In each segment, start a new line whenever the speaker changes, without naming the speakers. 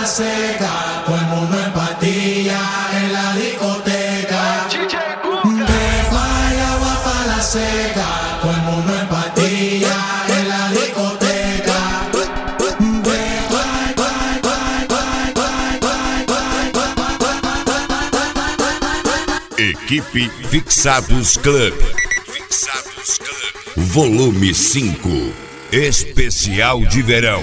seca, todo el mundo en pastilla en la discoteca. De Guayaba pa' la seca, todo el mundo en pastilla en la discoteca.
Equipe Fixados Club. Volume 5. Especial de verão.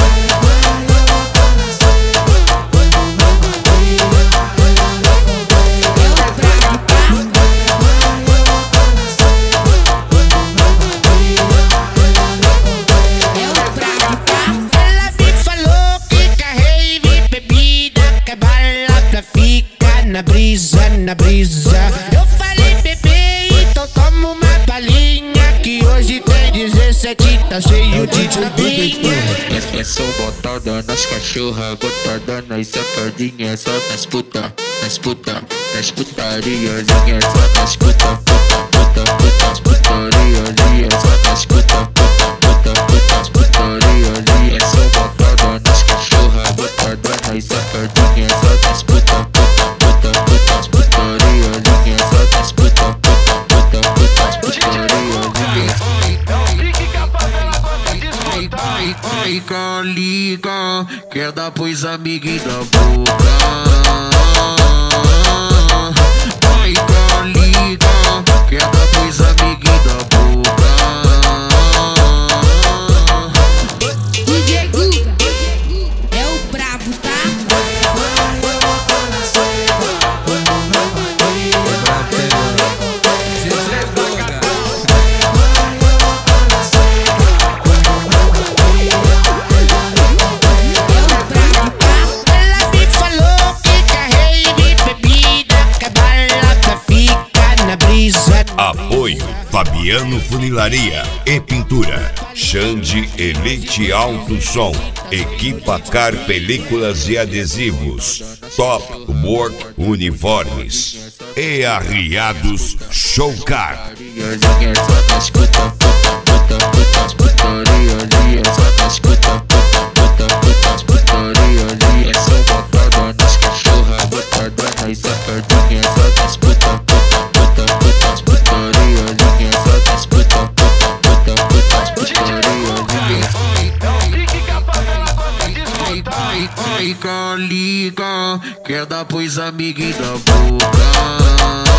Ela me falou que carrei bebida, que a balada fica na brisa, na brisa. Eu falei, bebê, então toma uma balinha, que hoje tem 17, tá cheio de tampinha.
É só botada nas cachorras, botada nas safadinhas, só nas puta, nas putariazinhas, só nas puta, putariazinhas, só nas puta, putariazinhas. É só botada nas cachorras, botada nas safadinhas, só nas puta, putariazinhas, só nas puta, putariazinhas. Fica liga, quer dar pros amiguinhos da boca. Fica liga, quer dar pros amiguinhos da boca.
DJ Guga é o brabo, tá?
Ela me falou que carrei bebida, que a balada fica na brisa.
Apoio Fabiano Funilaria e Pintura. Xande Elite Alto Som. Equipa Car Películas e Adesivos. Top Work Uniformes. E Arriados Showcar.
Só nas puta, putariazinhas, só nas puta, putariazinhas. É só botada nas cachorras, botada nas safadinhas, só nas puta, putariazinhas, só nas puta, putariazinhas. Fica liga, quer dar pros amiguinhos da boca.